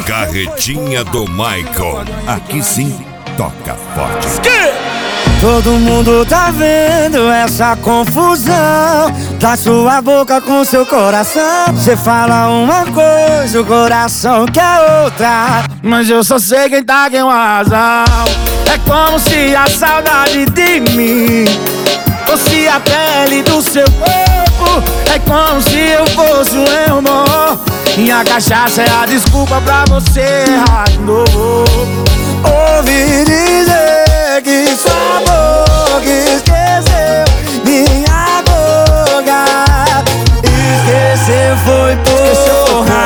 Carretinha do Michael. Aqui sim, toca forte. Todo mundo tá vendo essa confusão da sua boca com seu coração. Você fala uma coisa, o coração quer outra, mas eu só sei quem tá com razão. É como se a saudade de mim fosse a pele do seu corpo. É como se eu fosse um irmão e a cachaça é a desculpa pra você errar de novo. Ouvi dizer que sua boca esqueceu minha boca. Esquecer foi porra.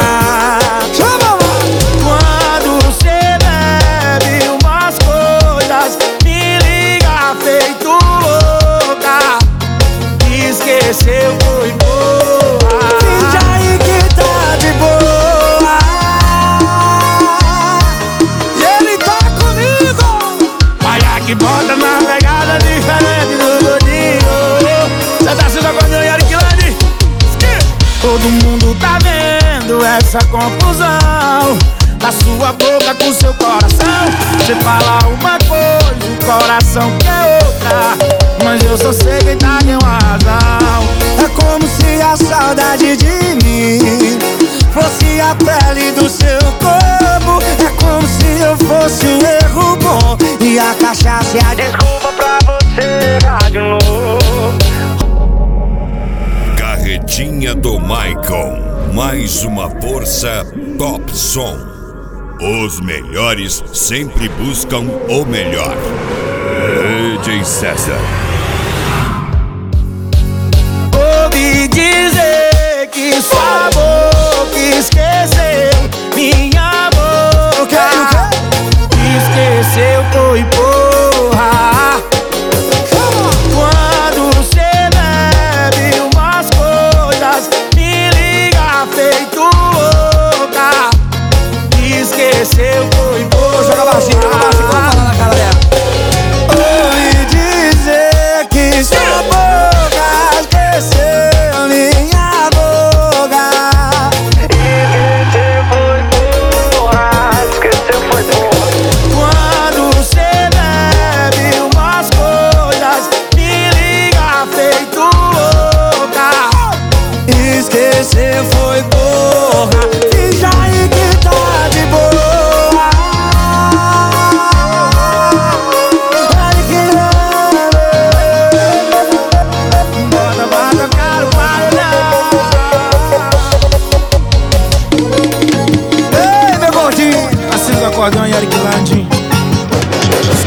Quando você bebe umas coisas, me liga feito louca. Esqueceu foi porra. Finge aí que tá de boa. E ele tá comigo. Olha que bota na pegada diferente do gordinho. Cê tá se jogando em Ariquilande. Todo mundo tá vendo essa confusão da sua boca com seu coração. Você fala uma coisa, o coração quer outra, mas eu só sei quem tá com razão. É como se a saudade de mim fosse a pele do seu corpo. É como se eu fosse um erro bom e a cachaça é a desculpa pra você errar de novo. Carretinha do Michael. Mais uma força top som. Os melhores sempre buscam o melhor. DJ César. Ouvi dizer que sua boca esqueceu minha boca. Esqueceu foi porra. Quando você bebe umas coisas, me liga feito louca. Esqueceu foi porra. Joga baixinho, vamos falar na cara dela. Ouvi dizer que sua boca esqueceu minha boca. Esqueceu foi porra. Esqueceu foi porra. Quando você bebe umas coisas, me liga feito louca. Esqueceu foi porra. Finge aí que tá de boa. Ei, meu gordinho, assina o acordão em Ariquilande.